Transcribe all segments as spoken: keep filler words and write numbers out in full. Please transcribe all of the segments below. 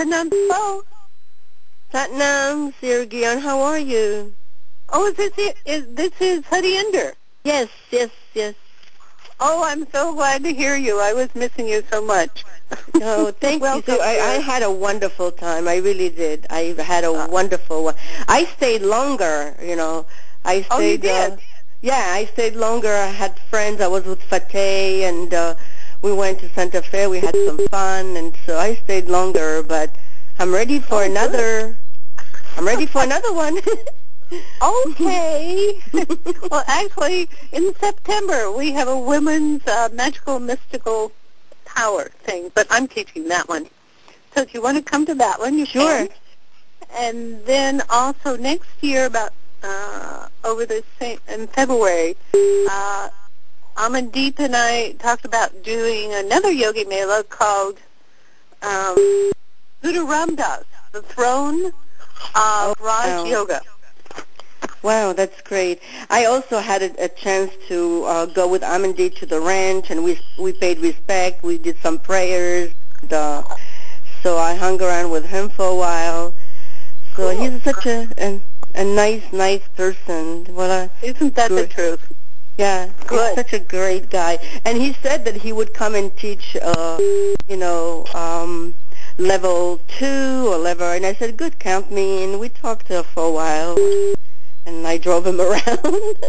Satnam. Oh, Satnam, Sirgian, how are you? oh, is this it? Is this is Harinder? Yes, yes, yes. Oh, I'm so glad to hear you. I was missing you so much. Oh, thank you. So I, I had a wonderful time. I really did. I had a Uh, wonderful one. I stayed longer, you know. I stayed. Oh, you did? Uh, yeah, I stayed longer. I had friends. I was with Fateh, and uh, we went to Santa Fe. We had some fun, and so I stayed longer. But I'm ready for Oh, another. I'm ready for another one. Okay. Well, actually, in September, we have a women's uh, magical mystical power thing, but I'm teaching that one. So if you want to come to that one, you Sure. can. And then also next year, about uh, over the same, in February, uh, Amandeep and I talked about doing another yogi mela called um, Guru Ramdas, the throne of Oh, Raj wow. Yoga. Wow, that's great. I also had a, a chance to uh, go with Amandi to the ranch, and we we paid respect. We did some prayers. And, uh, so I hung around with him for a while. So Cool. he's such a a, a nice, nice person. What a Isn't that the good, truth? yeah, he's Good. such a great guy. And he said that he would come and teach, uh, you know, um, level two or level. And I said, good, count me in. We talked uh, for a while. And I drove him around.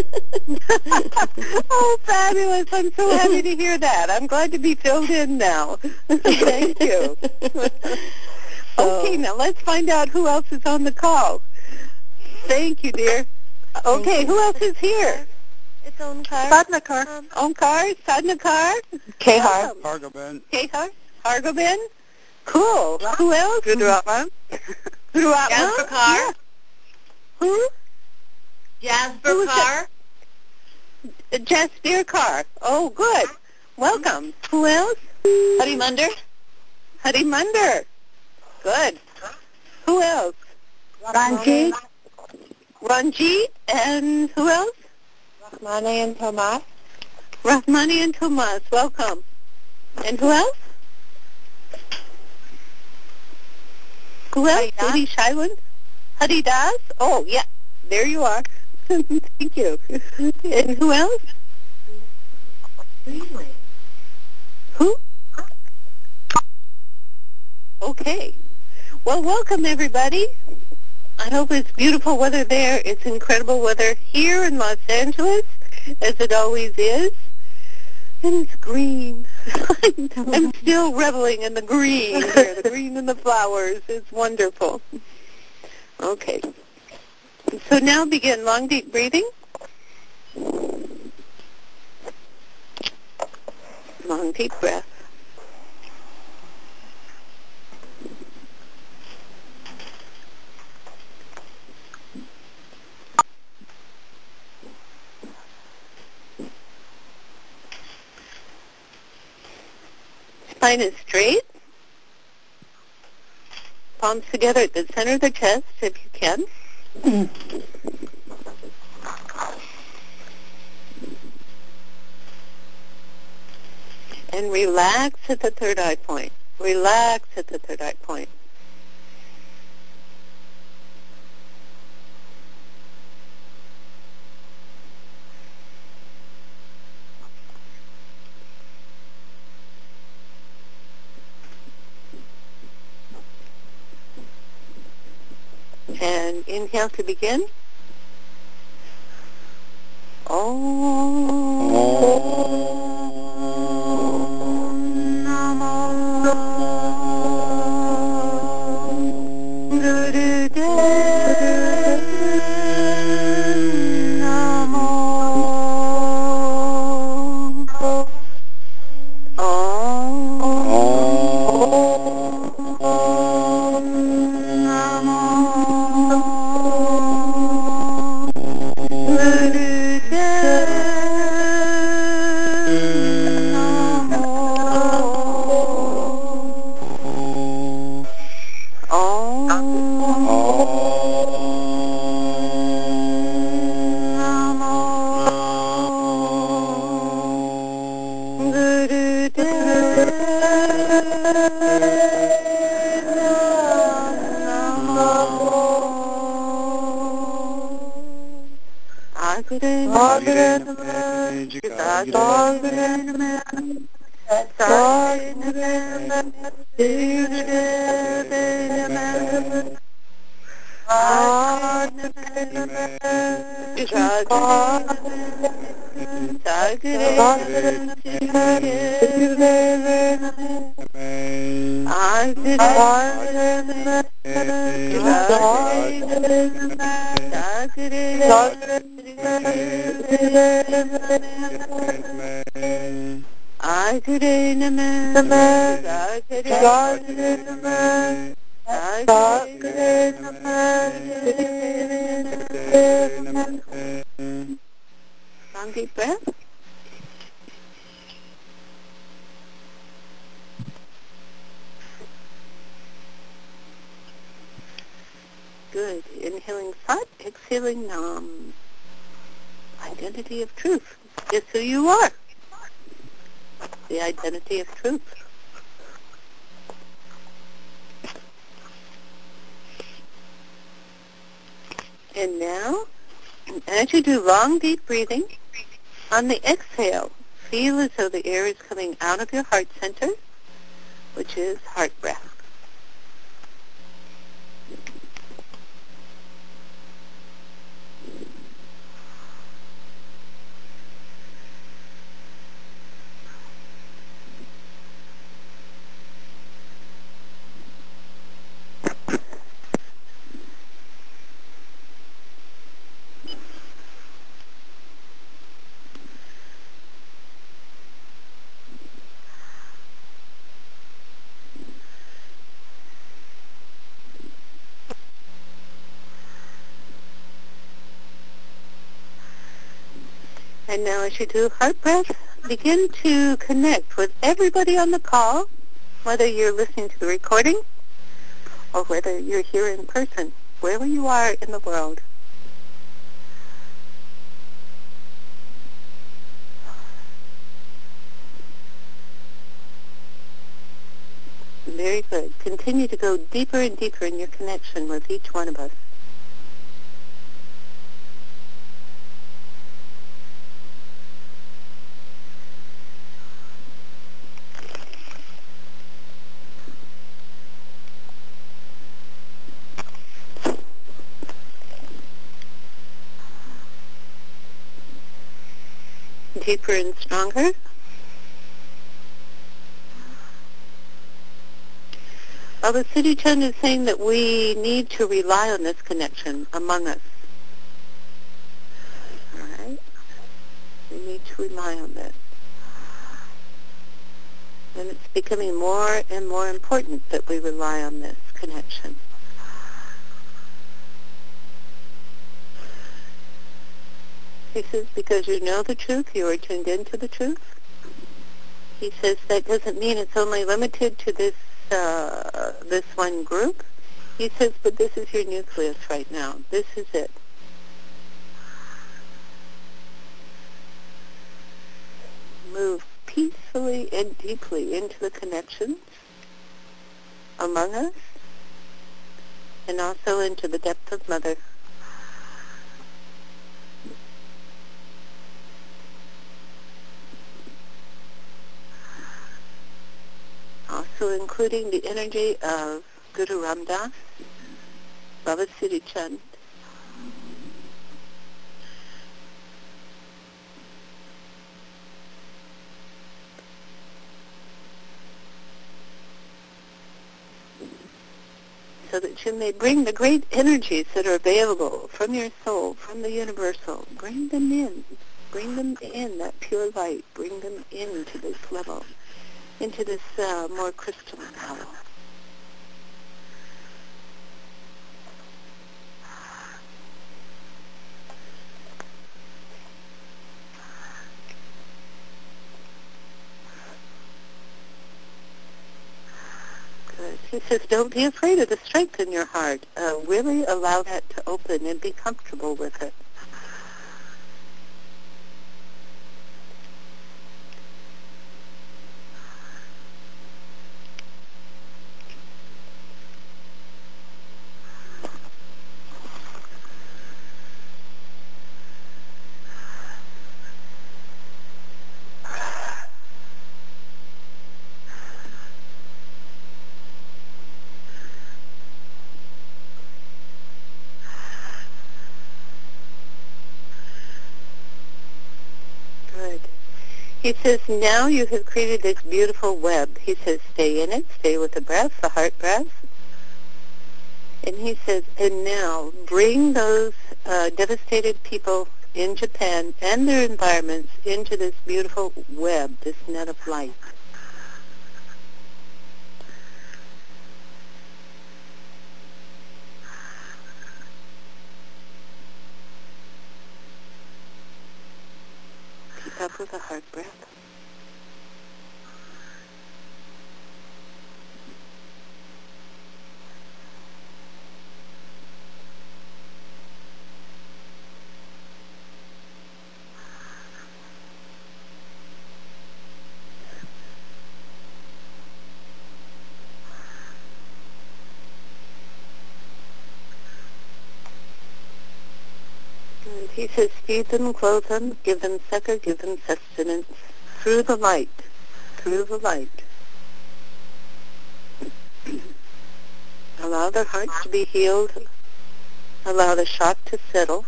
Oh, fabulous. I'm so happy to hear that. I'm glad to be filled in now. Thank you. Okay, So, now let's find out who else is on the call. Thank you, dear. thank Okay, you. who else is here? It's Onkar. Sadnakar. Um, Onkar, Sadnakar. Kehar. Welcome. Hargoben. Kehar. Hargoben. Cool. Who else? Gujaratman. Guruatma. Jasper Carr. Yeah. Who? Jasper Who is Carr. that? Jasper Carr. Oh, good. Welcome. Who else? Hari Munder. Hari Munder. Good. Who else? Ranjit. Ranjit. And who else? Rahmani and Tomas. Rahmani and Tomas. Welcome. And who else? Who else? Haridas. Maybe Shaiwan? Haridas? Oh, yeah. There you are. Thank you. And who else? Really? Who? Okay. Well, welcome, everybody. I hope it's beautiful weather there. It's incredible weather here in Los Angeles, as it always is. And it's green. I'm still reveling in the green here, the green and the flowers. It's wonderful. Okay. So now begin long, deep breathing. Long, deep breath. Spine is straight. Palms together at the center of the chest, if you can. And relax at the third eye point. Relax at the third eye point. And inhale to begin. Om Namo Gurudev Namo Om Namo Sagre Namaha, Sagre Namaha, Sagre Namaha, Sagre Namaha, Long deep breath. Good. Inhaling thought, exhaling nam. Identity of truth. It's who you are. The identity of truth. And now, as you do long, deep breathing, on the exhale, feel as though the air is coming out of your heart center, which is heart breath. And now as you do heart breath, begin to connect with everybody on the call, whether you're listening to the recording or whether you're here in person, wherever you are in the world. Very good. Continue to go deeper and deeper in your connection with each one of us. Deeper and stronger. Well, the Siddhi Chand is saying that we need to rely on this connection among us. All right? We need to rely on this. And it's becoming more and more important that we rely on this connection. He says, because you know the truth, you are tuned into the truth. He says that doesn't mean it's only limited to this uh, this one group. He says, but this is your nucleus right now. This is it. Move peacefully and deeply into the connections among us and also into the depth of Mother. Also including the energy of Guru Ram Dass, Baba Siddhi Chand, so that you may bring the great energies that are available from your soul, from the universal. Bring them in. Bring them in, that pure light. Bring them into this level, into this uh, more crystalline level. Good. He says, don't be afraid of the strength in your heart. Uh, really allow that to open and be comfortable with it. He says, now you have created this beautiful web. He says, stay in it, stay with the breath, the heart breath. And he says, and now bring those uh, devastated people in Japan and their environments into this beautiful web, this net of light. Keep up with the heart breath. Good. He says, feed them, clothe them, give them succor, give them sustenance through the light, through the light. Allow their hearts to be healed. Allow the shock to settle.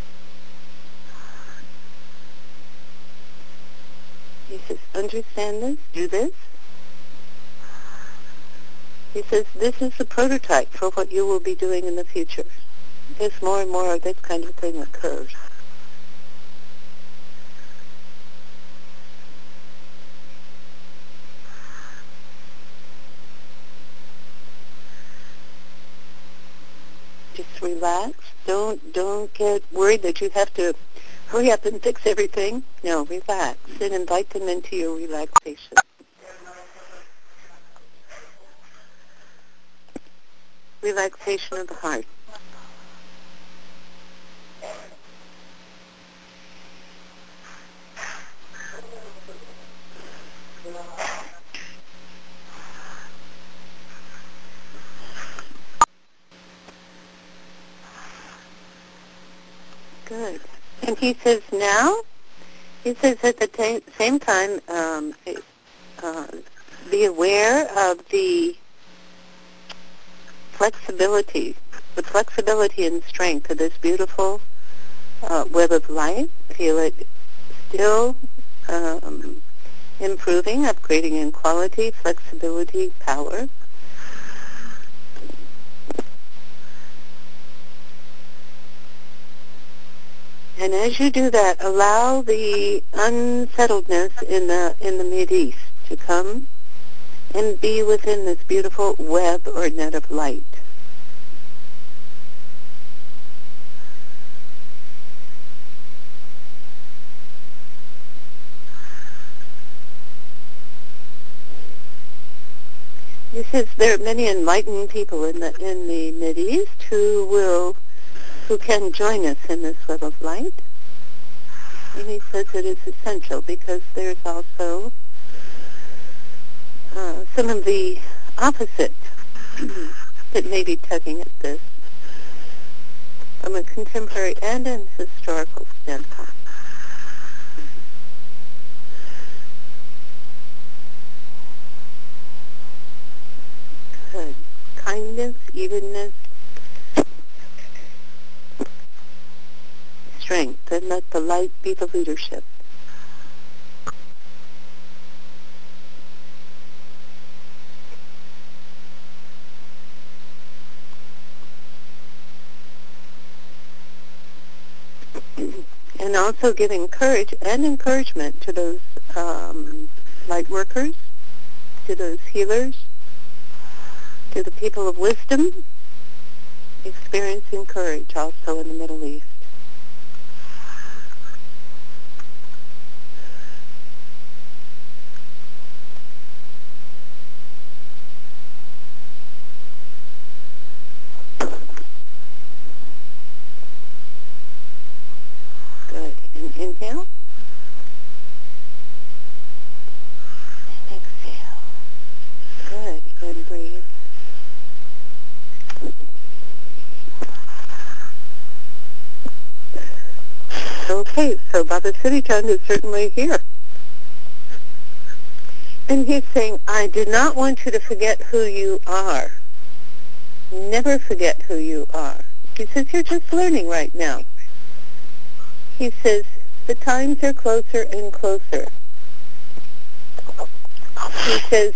He says, understand this, do this. He says, this is the prototype for what you will be doing in the future. As more and more of this kind of thing occurs. Just relax. Don't don't get worried that you have to hurry up and fix everything. No, relax and invite them into your relaxation. Relaxation of the heart. Good. And he says now, he says at the t- same time, um, uh, be aware of the flexibility, the flexibility and strength of this beautiful uh, web of light. Feel it still um, improving, upgrading in quality, flexibility, power. And as you do that, allow the unsettledness in the in the Mideast to come and be within this beautiful web or net of light. He says there are many enlightened people in the in the Mideast who will who can join us in this web of light. And he says it is essential because there's also uh, some of the opposite that may be tugging at this from a contemporary and an historical standpoint. Good. Kindness, evenness, strength, and let the light be the leadership. And also giving courage and encouragement to those um, light workers, to those healers, to the people of wisdom, experiencing courage also in the Middle East. Good. And inhale. And exhale. Good. And breathe. Okay, so Baba Siddhichand is certainly here. And he's saying, I do not want you to forget who you are. Never forget who you are. He says, you're just learning right now. He says, the times are closer and closer. He says,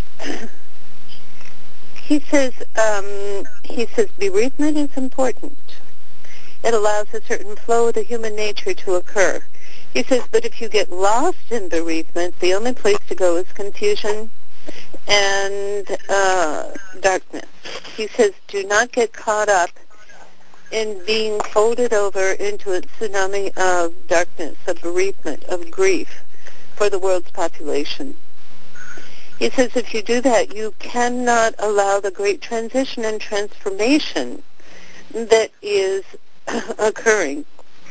he says, um, he says bereavement is important. It allows a certain flow of the human nature to occur. He says, but if you get lost in bereavement, the only place to go is confusion and uh, darkness. He says, do not get caught up in being folded over into a tsunami of darkness, of bereavement, of grief for the world's population. He says if you do that, you cannot allow the great transition and transformation that is occurring.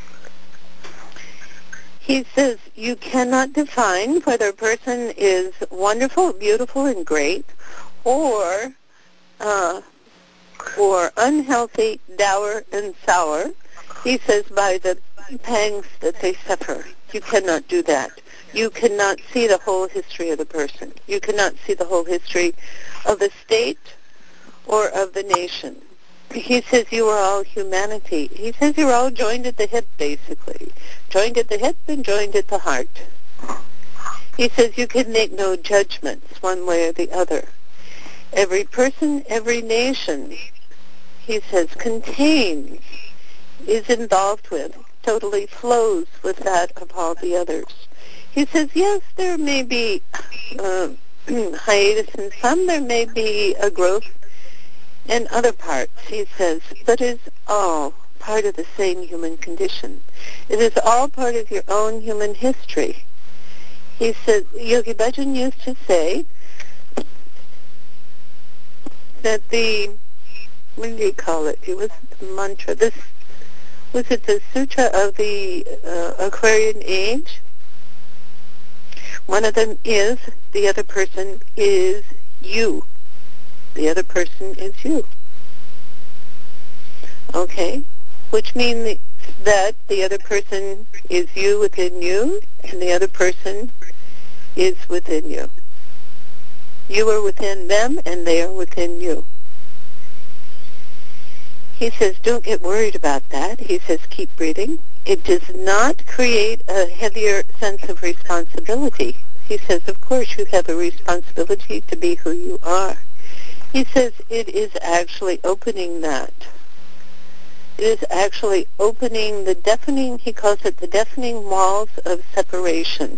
He says you cannot define whether a person is wonderful, beautiful, and great, or uh, or unhealthy, dour, and sour. He says by the pangs that they suffer. You cannot do that. You cannot see the whole history of the person. You cannot see the whole history of the state or of the nation. He says you are all humanity. He says you're all joined at the hip, basically. Joined at the hip and joined at the heart. He says you can make no judgments one way or the other. Every person, every nation, he says, contains, is involved with, totally flows with that of all the others. He says, yes, there may be uh, hiatus in some, there may be a growth in other parts, he says, but it's all part of the same human condition. It is all part of your own human history. He says, Yogi Bhajan used to say that the, what did he call it? It was the mantra. This, was it the Sutra of the uh, Aquarian Age? One of them is, the other person is you. The other person is you. Okay? Which means that the other person is you within you, and the other person is within you. You are within them, and they are within you. He says, don't get worried about that. He says, keep breathing. It does not create a heavier sense of responsibility. He says, of course, you have a responsibility to be who you are. He says, it is actually opening that. It is actually opening the deafening, he calls it the deafening walls of separation.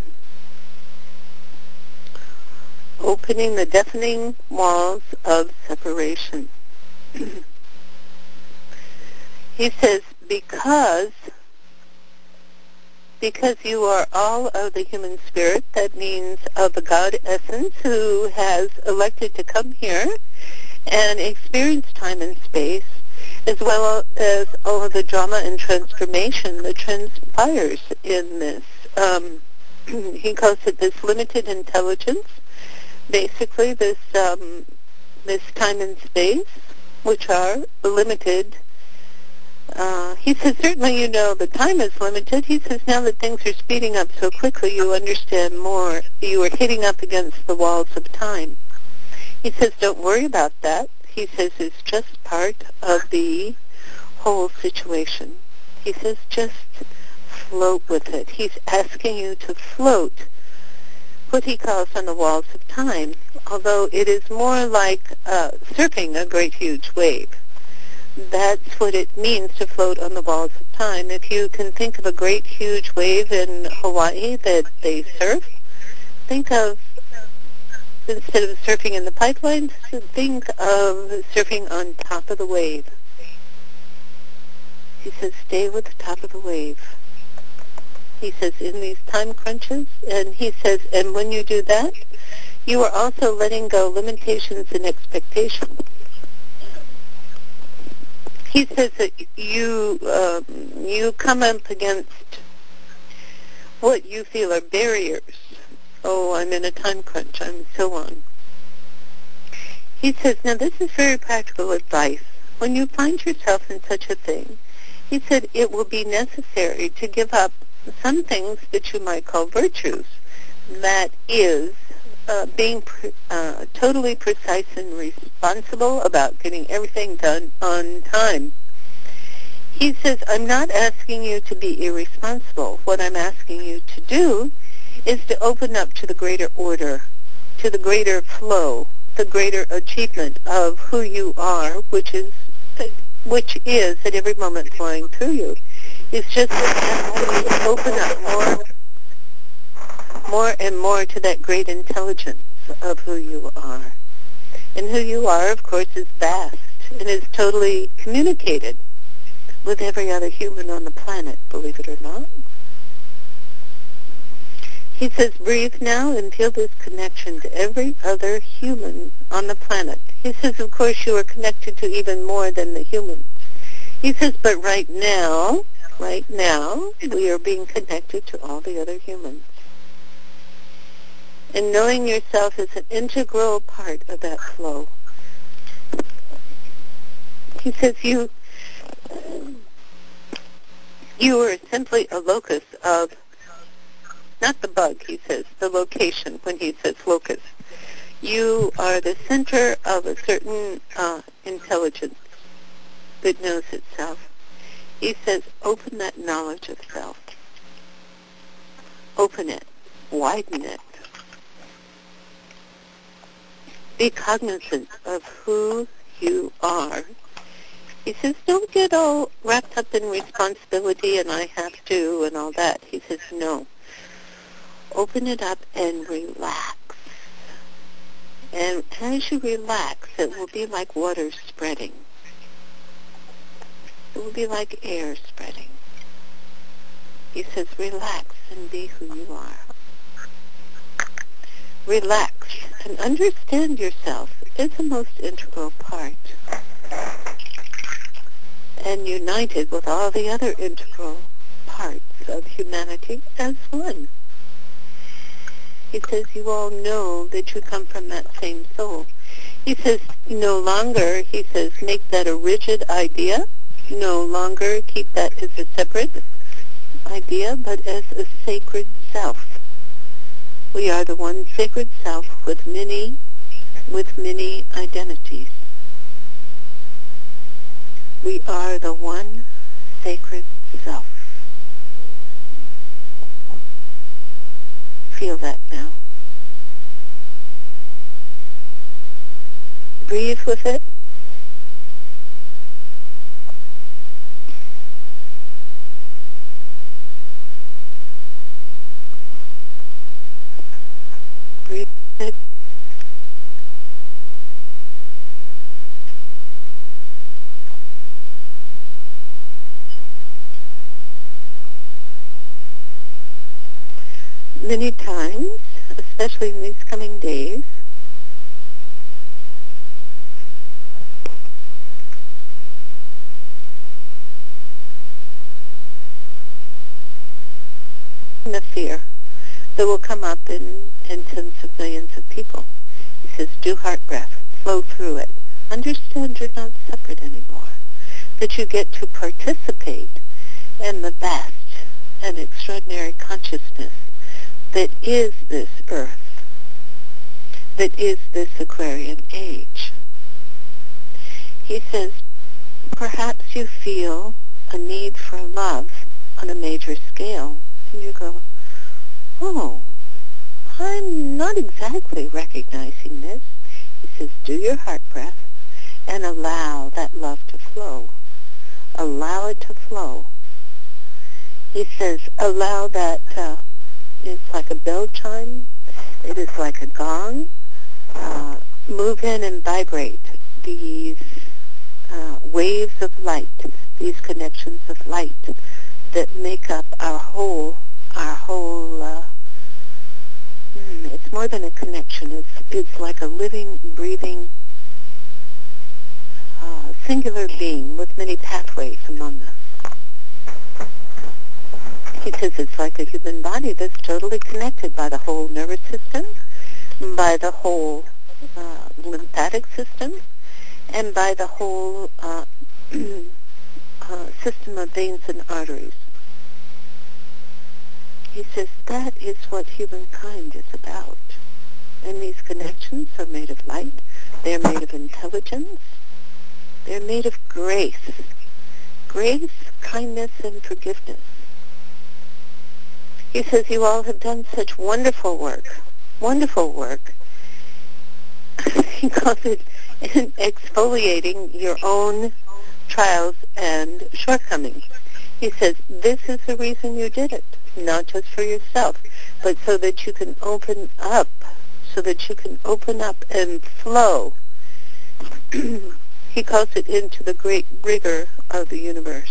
Opening the deafening walls of separation. He says, because, because you are all of the human spirit, that means of the God essence who has elected to come here and experience time and space, as well as all of the drama and transformation that transpires in this. Um, he calls it this limited intelligence, basically this um, this time and space, which are limited. Uh, he says, certainly you know the time is limited. He says, now that things are speeding up so quickly, you understand more. You are hitting up against the walls of time. He says, don't worry about that. He says, it's just part of the whole situation. He says, just float with it. He's asking you to float what he calls on the walls of time, although it is more like uh, surfing a great huge wave. That's what it means to float on the walls of time. If you can think of a great huge wave in Hawaii that they surf, think of, instead of surfing in the pipelines, think of surfing on top of the wave. He says, stay with the top of the wave. He says, in these time crunches, and he says, and when you do that, you are also letting go limitations and expectations. He says that you um, you come up against what you feel are barriers. Oh, I'm in a time crunch, and so on. He says, now this is very practical advice. When you find yourself in such a thing, he said it will be necessary to give up some things that you might call virtues. That is uh, being pre- uh, totally precise and responsible about getting everything done on time. He says, I'm not asking you to be irresponsible. What I'm asking you to do is to open up to the greater order. to the greater flow, the greater achievement of who you are, which is which is at every moment flowing through you. It's just that as you open up more, more and more to that great intelligence of who you are. And who you are, of course, is vast and is totally communicated with every other human on the planet, believe it or not. He says, breathe now and feel this connection to every other human on the planet. He says, of course, you are connected to even more than the humans. He says, but right now, right now, we are being connected to all the other humans. And knowing yourself is an integral part of that flow. He says, you, you are simply a locus of, not the bug, he says, the location when he says locus. You are the center of a certain uh, intelligence that knows itself. He says, open that knowledge of self. Open it. Widen it. Be cognizant of who you are. He says, don't get all wrapped up in responsibility and I have to and all that. He says, no. Open it up and relax. And as you relax, it will be like water spreading. It will be like air spreading. He says, relax and be who you are. Relax and understand yourself is the most integral part. And united with all the other integral parts of humanity as one. He says, you all know that you come from that same soul. He says, no longer, he says, make that a rigid idea. No longer keep that as a separate idea, but as a sacred self. We are the one sacred self with many, with many identities. We are the one sacred self. Feel that now. Breathe with it. Breathe with it. Many times, especially in these coming days, the fear that will come up in, in tens of millions of people. He says, do heart breath, flow through it. Understand you're not separate anymore, that you get to participate in the vast and extraordinary consciousness that is this earth, that is this Aquarian age. He says, perhaps you feel a need for love on a major scale, and you go, oh, I'm not exactly recognizing this. He says, do your heart breath and allow that love to flow. Allow it to flow. He says, allow that, uh, it's like a bell chime. It is like a gong. Uh, move in and vibrate these uh, waves of light, these connections of light that make up our whole, our whole, uh, mm, it's more than a connection. It's, it's like a living, breathing, uh, singular being with many pathways among us. He says it's like a human body that's totally connected by the whole nervous system, by the whole uh, lymphatic system, and by the whole uh, uh, system of veins and arteries. He says that is what humankind is about. And these connections are made of light. They're made of intelligence. They're made of grace. Grace, kindness, and forgiveness. He says you all have done such wonderful work, wonderful work he calls it exfoliating your own trials and shortcomings. He says, this is the reason you did it, not just for yourself, but so that you can open up, so that you can open up and flow. He calls it into the great rigor of the universe,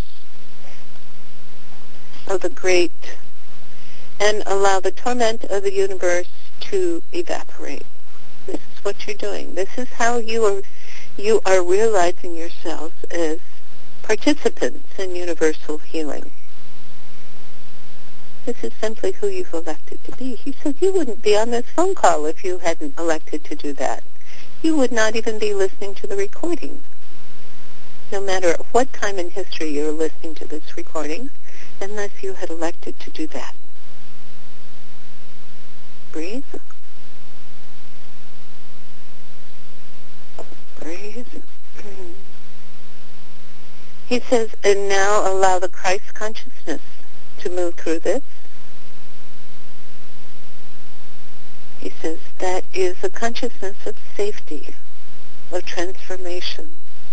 of the great, and allow the torment of the universe to evaporate. This is what you're doing. This is how you are, you are realizing yourselves as participants in universal healing. This is simply who you've elected to be. He said you wouldn't be on this phone call if you hadn't elected to do that. You would not even be listening to the recording. No matter what time in history you're listening to this recording, unless you had elected to do that. Breathe. Breathe. He says, and now allow the Christ consciousness to move through this. He says, that is a consciousness of safety, of transformation.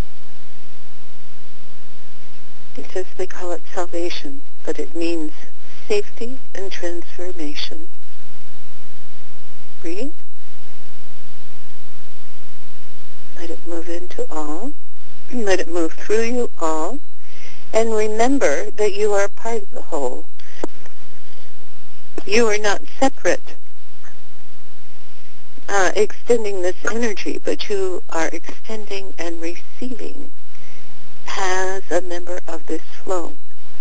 He says they call it salvation, but it means safety and transformation. Breathe. Let it move into all. Let it move through you all. And remember that you are part of the whole. You are not separate, uh, extending this energy, but you are extending and receiving as a member of this flow.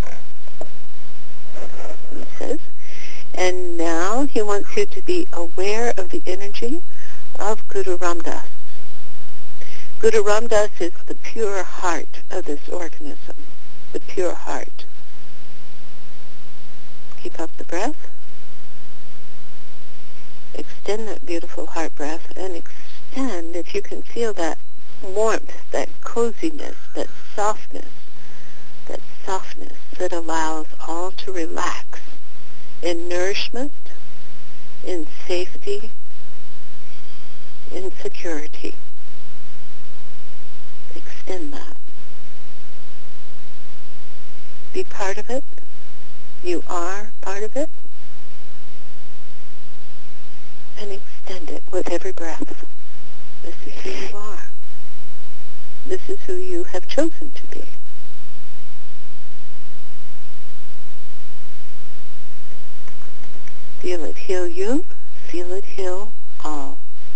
He says, and now he wants you to be aware of the energy of Guru Ram Dass. Guru Ram Dass is the pure heart of this organism, the pure heart. Keep up the breath. Extend that beautiful heart breath and extend, if you can feel that warmth, that coziness, that softness, that softness that allows all to relax in nourishment, in safety, in security. Extend that. Be part of it. You are part of it. And extend it with every breath. This is who you are. This is who you have chosen to be. Feel it heal you. Feel it heal all.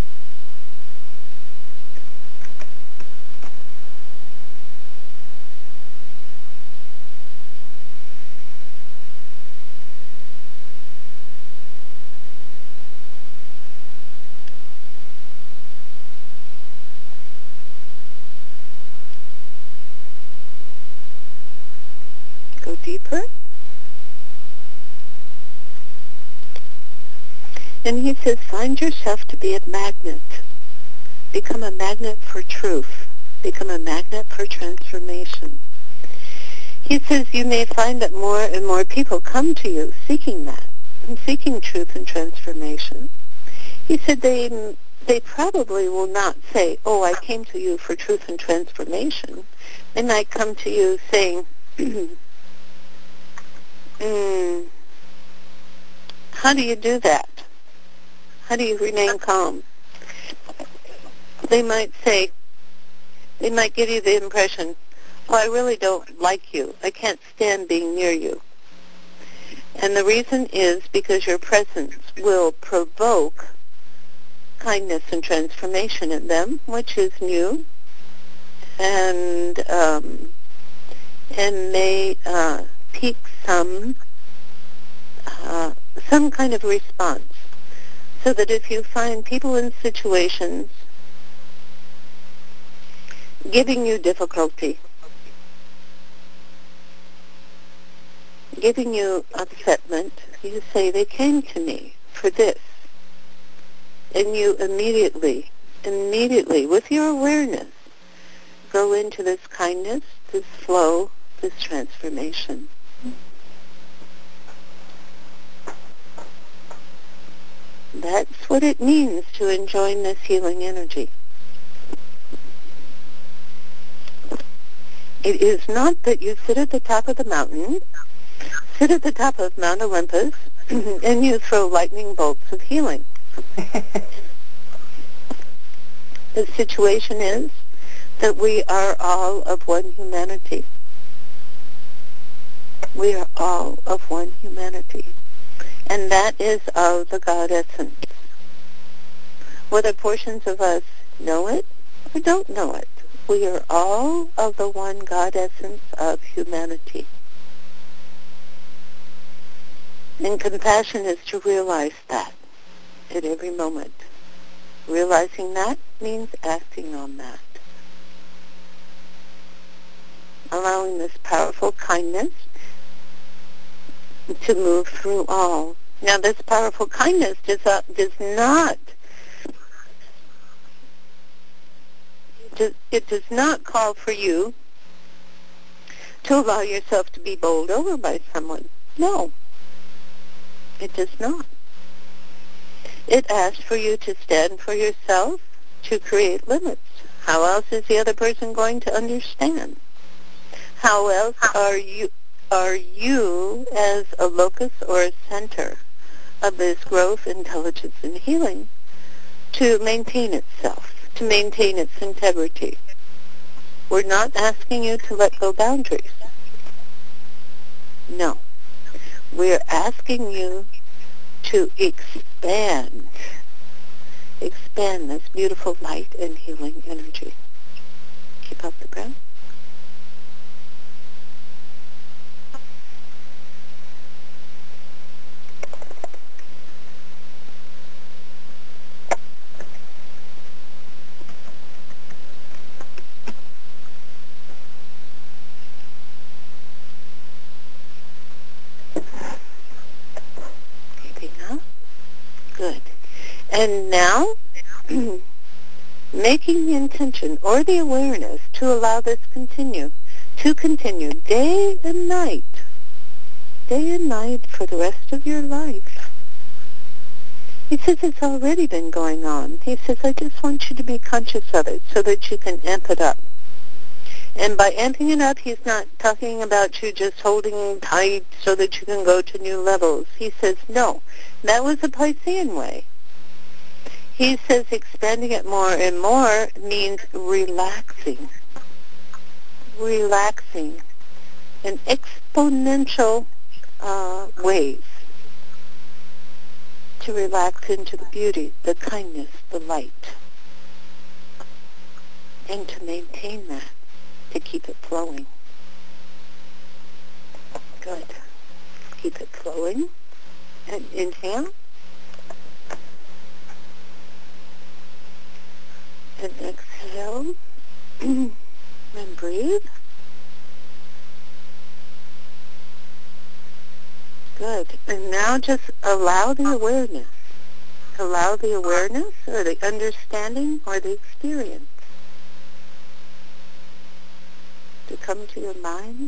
Go deeper. And he says, find yourself to be a magnet. Become a magnet for truth. Become a magnet for transformation. He says you may find that more and more people come to you seeking that, and seeking truth and transformation. He said they they probably will not say, oh, I came to you for truth and transformation. They might come to you saying, mm, how do you do that? How do you remain calm? They might say, they might give you the impression, oh, I really don't like you. I can't stand being near you. And the reason is because your presence will provoke kindness and transformation in them, which is new, and um, and may uh, pique some uh, some kind of response. So that if you find people in situations giving you difficulty, giving you upsetment, you say, they came to me for this. And you immediately, immediately, with your awareness, go into this kindness, this flow, this transformation. That's what it means to enjoy this healing energy. It is not that you sit at the top of the mountain, sit at the top of Mount Olympus, and you throw lightning bolts of healing. The situation is that we are all of one humanity. We are all of one humanity. And that is of the God essence. Whether portions of us know it or don't know it, we are all of the one God essence of humanity. And compassion is to realize that at every moment. Realizing that means acting on that. Allowing this powerful kindness to move through all. Now, this powerful kindness does, uh, does not it does, it does not call for you to allow yourself to be bowled over by someone. No, it does not. It asks for you to stand for yourself, to create limits. How else is the other person going to understand? How else are you are you as a locus or a center of this growth, intelligence, and healing to maintain itself, to maintain its integrity? We're not asking you to let go boundaries. No. We're asking you to expand, expand this beautiful light and healing energy. Keep up the breath. Keeping up. Good. And now, making the intention or the awareness to allow this continue, to continue day and night, day and night for the rest of your life. He says it's already been going on. He says, I just want you to be conscious of it so that you can amp it up. And by amping it up, he's not talking about you just holding tight so that you can go to new levels. He says, no, that was the Piscean way. He says expanding it more and more means relaxing, relaxing in exponential uh, ways to relax into the beauty, the kindness, the light, and to maintain that, to keep it flowing. Good. Keep it flowing. And inhale. And exhale. And breathe. Good. And now just allow the awareness. Allow the awareness or the understanding or the experience to come to your mind.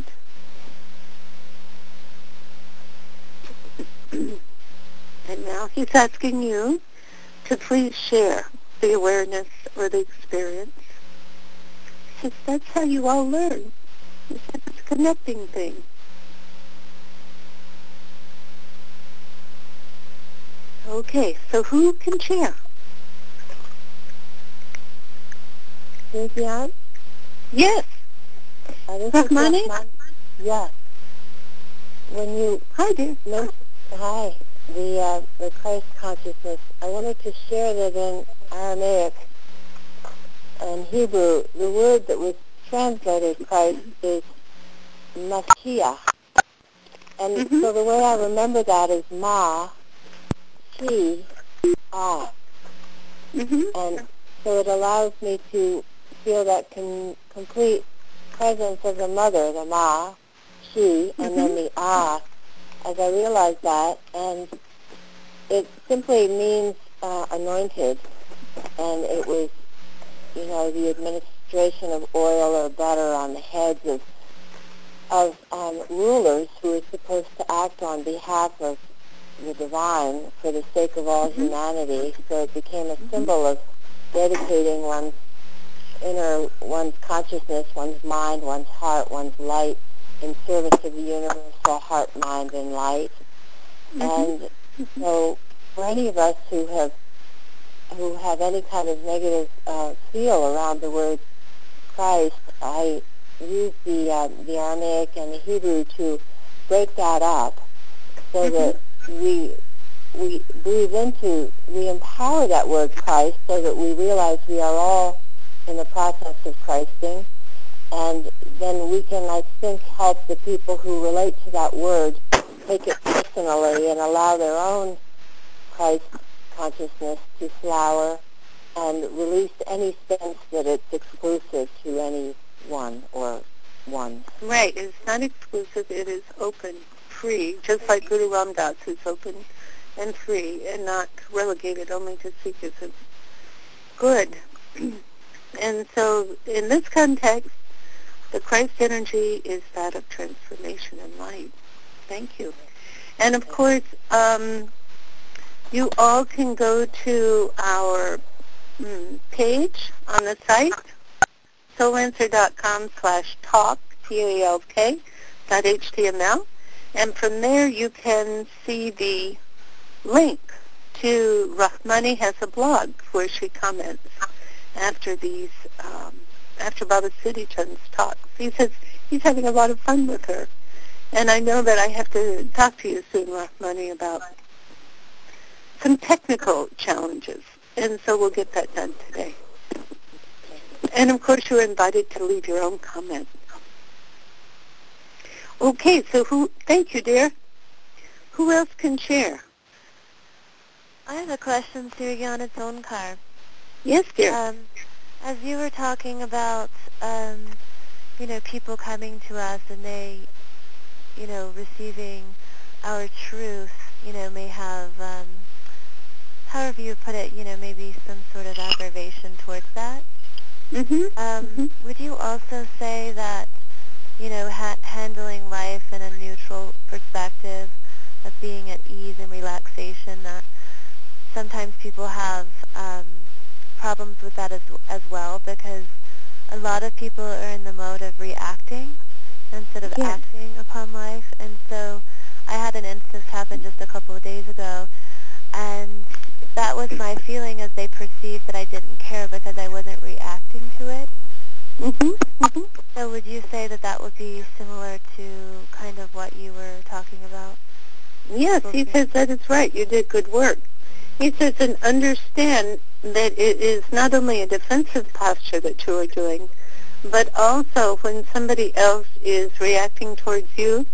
And now he's asking you to please share the awareness or the experience. He says that's how you all learn. He says it's a connecting thing. Okay, so who can share? Cynthia? Yes. Uh, this Rahmani? is Rahman. Yes. When you Hi, dear. mentioned, hi, the, uh, the Christ consciousness, I wanted to share that in Aramaic and Hebrew, the word that was translated Christ is Mashiach. And Mm-hmm. so the way I remember that is Ma, She, Ah. Mm-hmm. And so it allows me to feel that con- complete presence of the mother, the Ma, She, and Mm-hmm. then the Ah, as I realize that. And it simply means uh, anointed. And it was, you know, the administration of oil or butter on the heads of of um, rulers who are supposed to act on behalf of the divine for the sake of all Mm-hmm. humanity. So it became a Mm-hmm. symbol of dedicating one's inner, one's consciousness, one's mind, one's heart, one's light in service of the universal heart, mind, and light. Mm-hmm. And so for any of us who have who have any kind of negative uh, feel around the word Christ, I use the uh, the Aramaic and the Hebrew to break that up so Mm-hmm. that we we breathe into, we empower that word Christ so that we realize we are all in the process of Christing, and then we can, I think, help the people who relate to that word take it personally and allow their own Christ consciousness to flower and release any sense that it's exclusive to any one or one. Right. It's not exclusive. It is open, free, just like Guru Ram Das is open and free and not relegated only to Sikhism. Good. And so in this context, the Christ energy is that of transformation and light. Thank you. And of course, um, you all can go to our mm, page on the site, soulanswer.com slash talk, T A L K, dot H T M L. And from there you can see the link to Rahmani has a blog where she comments after these, um, after Baba Siddhi Chand's talks. He says he's having a lot of fun with her. And I know that I have to talk to you soon, Rahmani, about some technical challenges. And so we'll get that done today. And of course you're invited to leave your own comment. Okay, so who, thank you, dear. Who else can share? I have a question, Surya Onkar. Yes, dear. Um, as you were talking about, um, you know, people coming to us and they, you know, receiving our truth, you know, may have, um, however you put it, you know, maybe some sort of aggravation towards that. Mm-hmm. Um, mm-hmm. Would you also say that, you know, ha- handling life in a neutral perspective of being at ease and relaxation, that sometimes people have um, problems with that as, as well, because a lot of people are in the mode of reacting instead of Yes. acting upon life. And so I had an instance happen just a couple of days ago, and that was my feeling as they perceived that I didn't care because I wasn't reacting to it. Mm-hmm. Mm-hmm. So would you say that that would be similar to kind of what you were talking about? Yes, he says that is right. You did good work. He says, and understand that it is not only a defensive posture that you are doing, but also when somebody else is reacting towards you,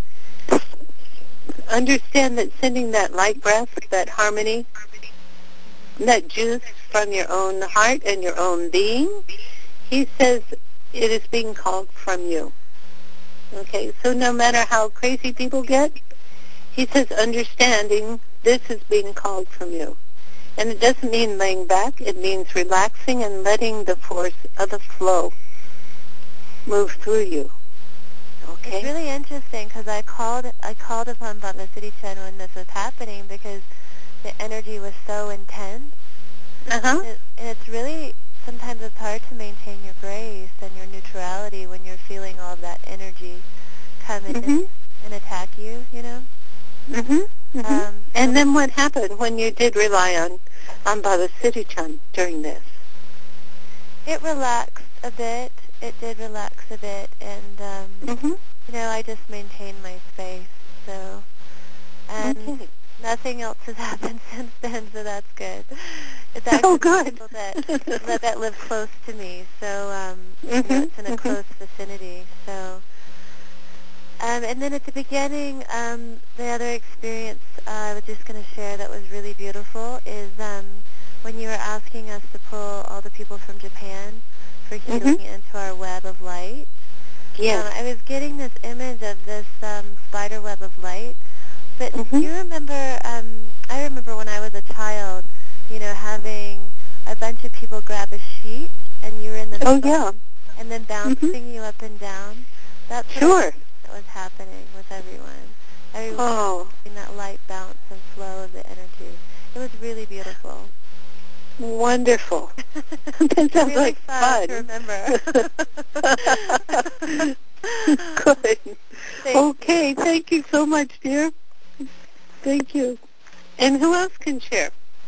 understand that sending that light breath, that harmony, that juice from your own heart and your own being, he says it is being called from you. Okay, so no matter how crazy people get, he says understanding this is being called from you. And it doesn't mean laying back. It means relaxing and letting the force of the flow move through you. Okay? It's really interesting because I called I called upon Baba Siddhi Chand when this was happening because the energy was so intense. Uh-huh. And, it, and it's really, sometimes it's hard to maintain your grace and your neutrality when you're feeling all of that energy come in Mm-hmm. and attack you, you know? Mm-hmm. Mm-hmm. Um, And so then what happened when you did rely on, on Baba Siddhi Chand during this? it relaxed a bit. It did relax a bit. And, um, Mm-hmm. you know, I just maintained my space. So, and Okay. nothing else has happened since then, so that's good. It's Oh, actually good. people that li- that live close to me, so um, Mm-hmm. you know, it's in a Mm-hmm. close vicinity. So, um, and then at the beginning, um, the other experience uh, I was just going to share that was really beautiful is um, when you were asking us to pull all the people from Japan for healing Mm-hmm. into our web of light. Yes. Um, I was getting this image of this um, spider web of light. But Mm-hmm. do you remember, um, I remember when I was a child, you know, having a bunch of people grab a sheet and you were in the Oh, middle yeah. and then Mm-hmm. bouncing you up and down. That's what I Sure. think that was happening with everyone. I was Oh, in that light bounce and flow of the energy. It was really beautiful. wonderful. That sounds really like fun, fun. to remember. Good. Thank okay, you. thank you so much, dear. Thank you. And who else can share?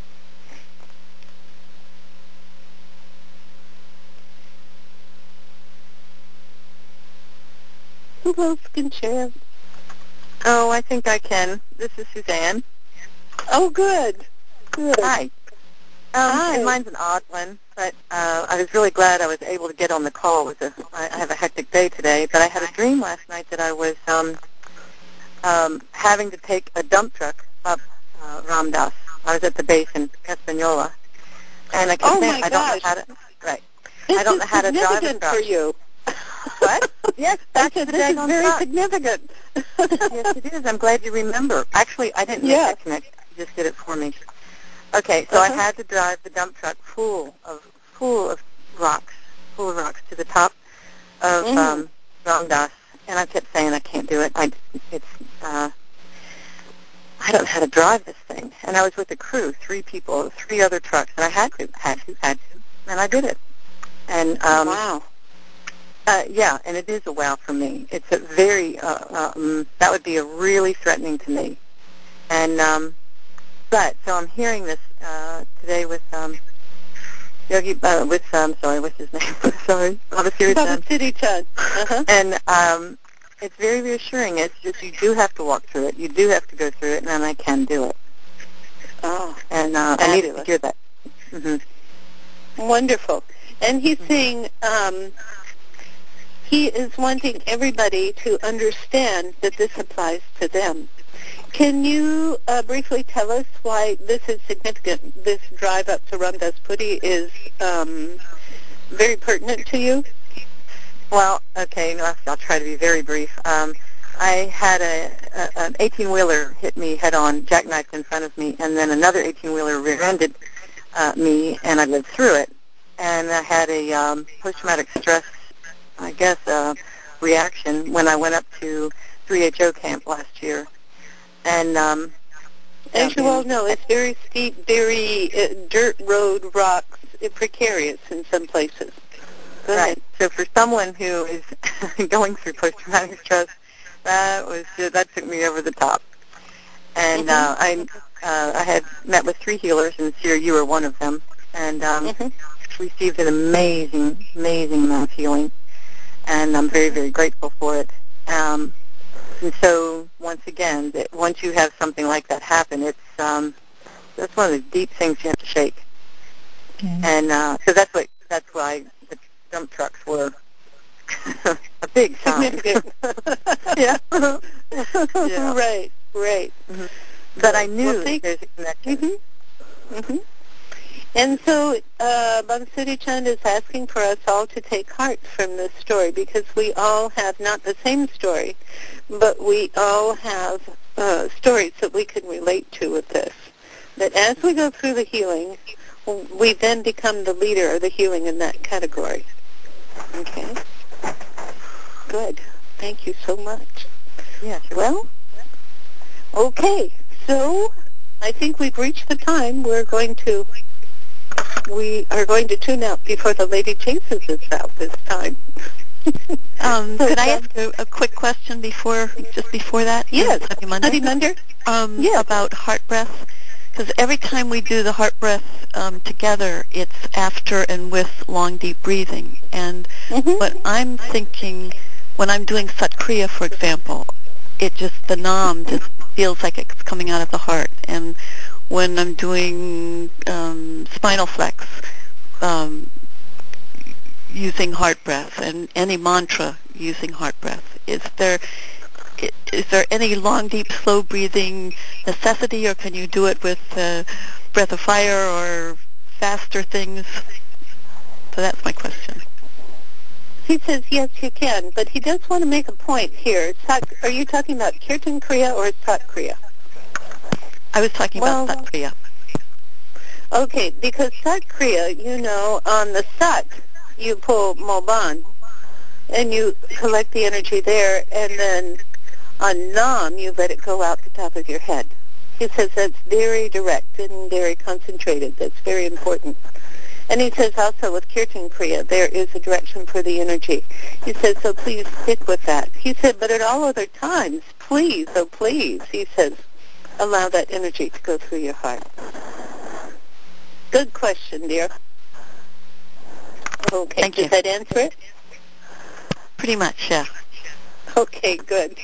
Who else can share? Oh, I think I can. This is Suzanne. Oh, good. Good. Hi. Um, Hi. And mine's an odd one, but uh, I was really glad I was able to get on the call. It was a, I I have a hectic day today, but I had a dream last night that I was um, um, having to take a dump truck up uh, Ramdas. I was at the base in Espanola, and I kept Oh, saying, my I don't know gosh. how to, right, This I don't is know how to drive a significant truck. for you. What? Yes, I that's said the this is daggone very truck. significant. Yes, it is. I'm glad you remember. Actually, I didn't make Yeah. that connection. You just did it for me. Okay, so I Uh-huh. had to drive the dump truck full of full of rocks, full of rocks to the top of Mm. um, Ramdas, and I kept saying I can't do it. I it's uh, I don't know how to drive this thing. And I was with a crew, three people, three other trucks, and I had to, had to, had to, and I did it. And um, Wow. Uh, yeah, and it is a wow for me. It's a very, uh, um, that would be a really threatening to me. And, um, but, so I'm hearing this uh, today with um, Yogi, uh, with, um, sorry, what's his name? sorry, Baba Siri Baba Chan. City Chan. Uh-huh. And um, it's very reassuring. It's just you do have to walk through it. You do have to go through it, and then I can do it. Oh, And uh, I needed to fabulous. hear that. Mm-hmm. Wonderful. And he's Mhm. saying um, he is wanting everybody to understand that this applies to them. Can you uh, briefly tell us why this is significant? This drive up to Ramdas Puri is um, very pertinent to you? Well, okay, no, I'll try to be very brief. Um, I had a, a an eighteen-wheeler hit me head-on, jackknifed in front of me, and then another eighteen-wheeler rear-ended uh, me, and I lived through it. And I had a um, post-traumatic stress, I guess, uh, reaction when I went up to three H O camp last year. And um, As you in, all know, it's very steep, very uh, dirt road, rocks, uh, precarious in some places. Go right. ahead. So for someone who is going through post-traumatic stress, that was just, that took me over the top. And Mm-hmm. uh, I uh, I had met with three healers, and Siri, you were one of them, and um, Mm-hmm. received an amazing, amazing amount of healing, and I'm very, very grateful for it. Um, and so, once again, that once you have something like that happen, it's um, that's one of the deep things you have to shake. Mm-hmm. And uh, so that's what that's why the dump trucks were a big sign. Significant. yeah. yeah. Right, right. Mm-hmm. But I Well, knew thank- there's a connection. Mm-hmm. Mm-hmm. And so uh, Baba Suri Chand is asking for us all to take heart from this story because we all have not the same story, but we all have uh, stories that we can relate to with this. That as we go through the healing, we then become the leader of the healing in that category. Okay? Good. Thank you so much. Yeah, sure. Well, okay. So I think we've reached the time we're going to we are going to tune out before the lady chases us out this time. Um, So, could I um, ask a, a quick question before, just before that? Yes, Hadi Munder? Hadi Munder? Um, Yes. About heart breath. Because every time we do the heart breath um, together, it's after and with long, deep breathing. And Mm-hmm. what I'm thinking, when I'm doing Sat Kriya, for example, it just, the Nam just feels like it's coming out of the heart. And when I'm doing um, spinal flex, um, using heart breath, and any mantra using heart breath. Is there is there any long, deep, slow breathing necessity, or can you do it with uh, breath of fire or faster things? So that's my question. He says, yes, you can, but he does want to make a point here. Sat, are you talking about Kirtan Kriya or Sat Kriya? I was talking Well, about Sat Kriya. Okay, because Sat Kriya, you know, on the Sat, you pull Moban, and you collect the energy there, and then On Nam, you let it go out the top of your head. He says that's very direct and very concentrated. That's very important. And he says also with Kirtan Kriya, there is a direction for the energy. He says, so please stick with that. He said, but at all other times, please, oh please, he says, allow that energy to go through your heart. Good question, dear. Okay, Thank does you. that answer it? Pretty much, yeah. Okay, good.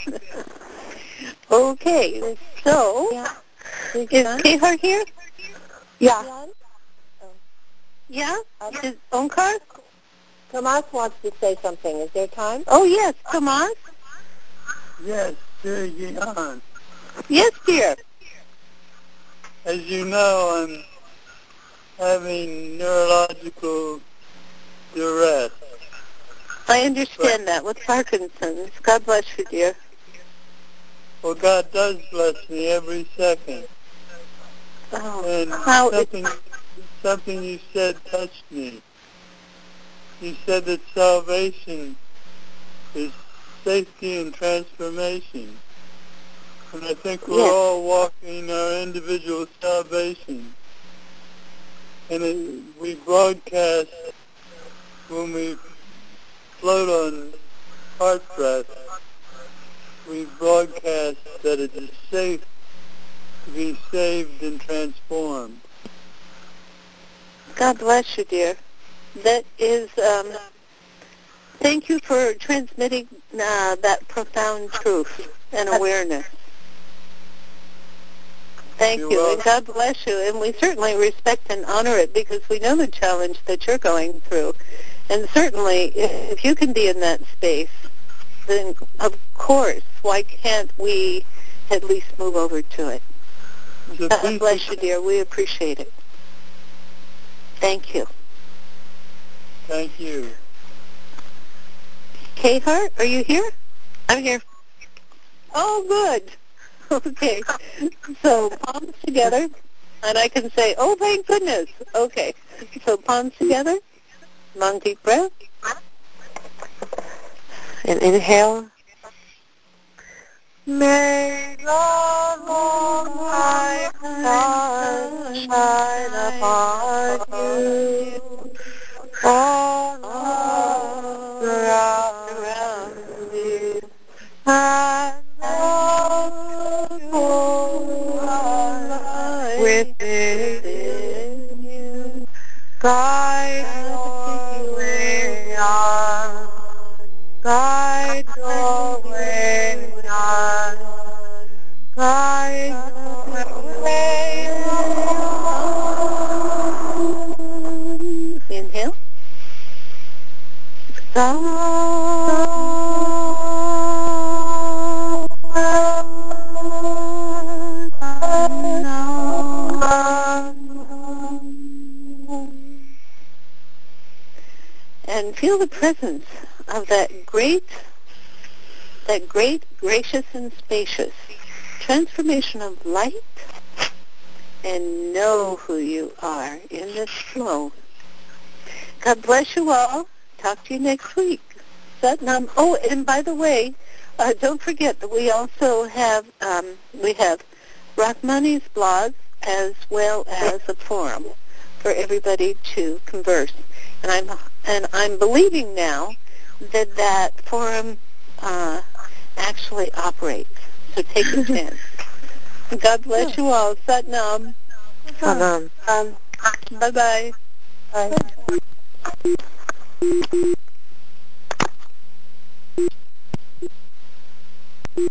Okay, so Yeah. Is is Jan? Kehar here? Yeah. Jan? Yeah? Okay. Is Onkar? Tomas wants to say something. Is there time? Oh, yes. Tomas? Yes, dear Gian. Yes, dear. As you know, I'm having neurological duress. I understand that with Parkinson's. God bless you, dear. Well, God does bless me every second. Oh, And how something, something you said touched me. You said that salvation is safety and transformation. And I think we're Yes. all walking our individual salvation. And it, we broadcast when we float on heart breath, we broadcast that it is safe to be saved and transformed. God bless you, dear. That is, um, thank you for transmitting uh, that profound truth and awareness. Thank You're you, welcome. and God bless you. And we certainly respect and honor it because we know the challenge that you're going through. And certainly, if you can be in that space, then of course, why can't we at least move over to it? So God please bless you, dear. We appreciate it. Thank you. Thank you. Kehar, are you here? I'm here. Oh, good. Okay. So palms together, and I can say, oh, thank goodness. Okay. So palms together, long deep breath. And inhale. May the Most High sun shine upon you, all around you, and those who are within you. Guide your way on, guide your way on, guide your way on. Inhale. And feel the presence of that great, that great, gracious, and spacious transformation of light, and know who you are in this flow. God bless you all. Talk to you next week. Satnam. Oh, and by the way, uh, don't forget that we also have um, we have Rachmani's blog as well as a forum for everybody to converse. And I'm and I'm believing now that that forum uh, actually operates. So take a chance. God bless you all. Satnam. Salam. Um, bye-bye. Bye.